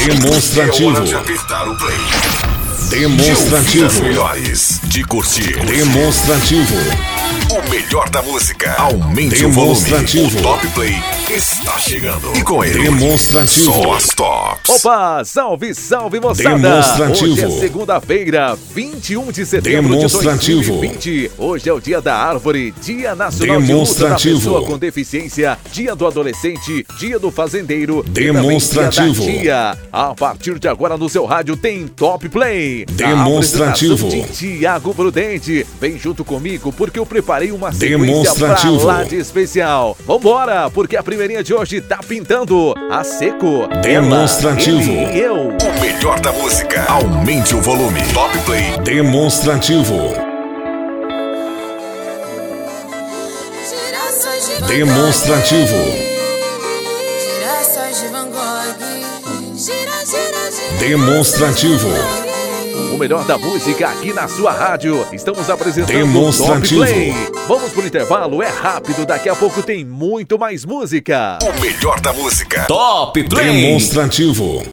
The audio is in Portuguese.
Demonstrativo. É hora de apertar o play. Demonstrativo. De ouvir as melhores, de curtir. Demonstrativo. O melhor da música. Aumente o Demonstrativo. volume. O Top Play está chegando. E com ele, Demonstrativo. só as tops. Opa, salve, salve moçada! Demonstrativo. Hoje é segunda-feira, 21 de setembro de Demonstrativo. 2020. Hoje é o dia da árvore, dia nacional de luta da Demonstrativo. pessoa com deficiência, dia do adolescente, dia do fazendeiro, Demonstrativo. e também dia da tia. A partir de agora no seu rádio tem Top Play. Demonstrativo. A apresentação de Tiago Prudente. Vem junto comigo porque eu preparei uma sequência pra Demonstrativo. lá de especial. Vambora, porque a primeirinha de hoje tá pintando a seco. Demonstrativo. Ela, ele e eu. O melhor da música. Aumente o volume. Top Play. Demonstrativo. Demonstrativo. Demonstrativo. O melhor da música aqui na sua rádio. Estamos apresentando o Top Demonstrativo. Play. Vamos pro intervalo, é rápido. Daqui a pouco tem muito mais música. O melhor da música. Top Play. Demonstrativo.